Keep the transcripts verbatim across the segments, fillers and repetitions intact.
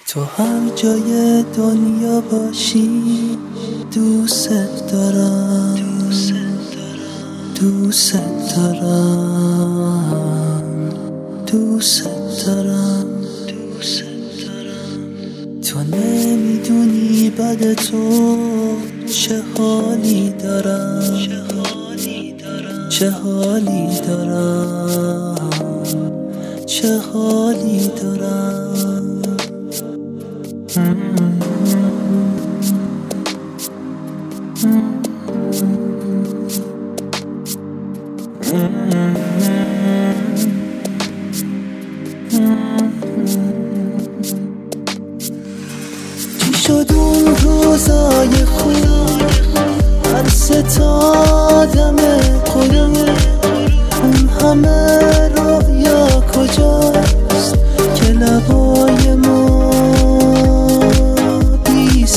تو هر جای دنیا باشی دوست دارم، دوست دارم، دوست دارم. تو نمیدونی بعد تو چه حالی دارم، چه حالی دارم، چه حالی دارم. چی شد اون روزای خوب هر ستادم قرم، اون همه رویا کجاست که لبای ما بی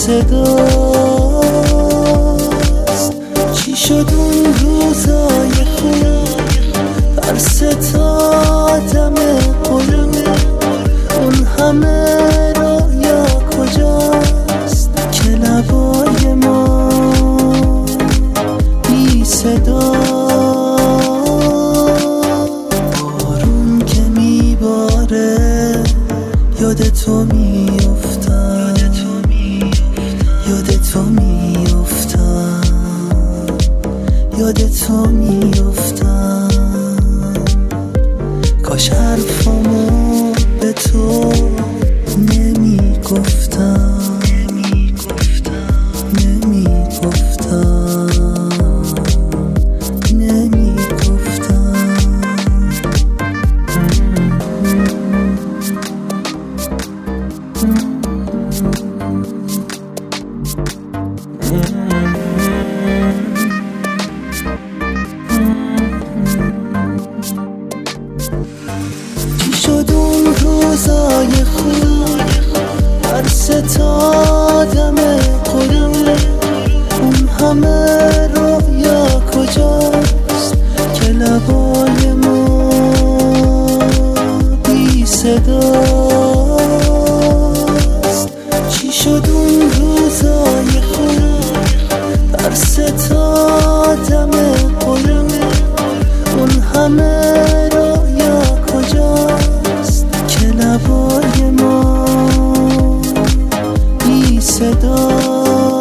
صداست. چی شد اون روزای خوب هر ستادم قرم، اون همه رویا کجاست که لبای ما بی صداست. بارون که میباره یاد تو میافتم، یاد تو میافتم، یاد تو میافتم. کاش حرفامو به تو نمیگفتم، نمیگفتم، نمیگفتم. چی شد اون روزای خوب هر ستادم قرم، اون همه رویا کجاست که لبای ما بی صداست. چی شد اون روزای خوب هر ستادم قرم، اون همه رویا کجاست که لبای ما بی صداست.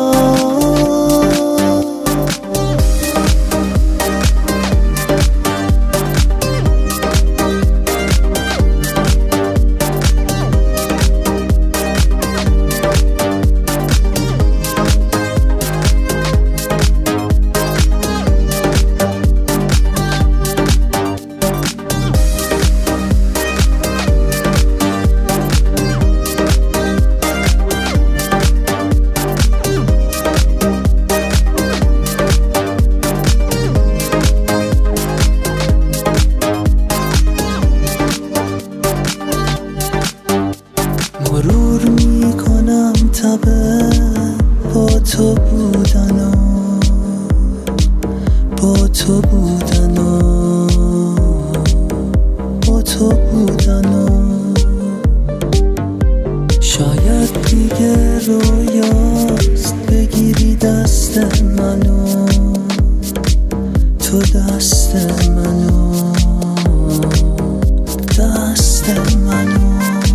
مرور میکنم تبه با تو بودن و با تو بودن و با تو بودن و شاید دیگه رویاست بگیری دست منو، تو دست منو، دست منو.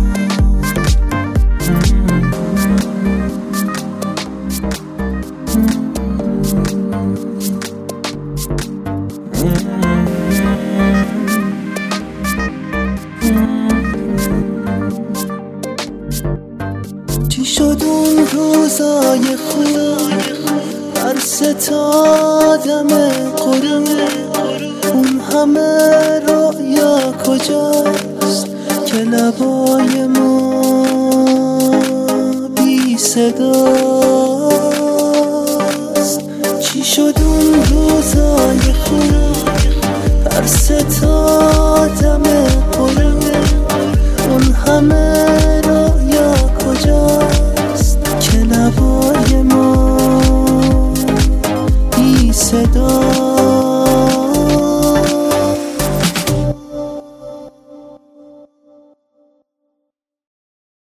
چی شد اون روزای خوب هر ستادم قرم، اون همه رویا کجاست که لبای ما بی صداست. چی شد اون روزای خوب هر ستادم قرم، اون همه رویا کجاست که لبای ما بی صداست.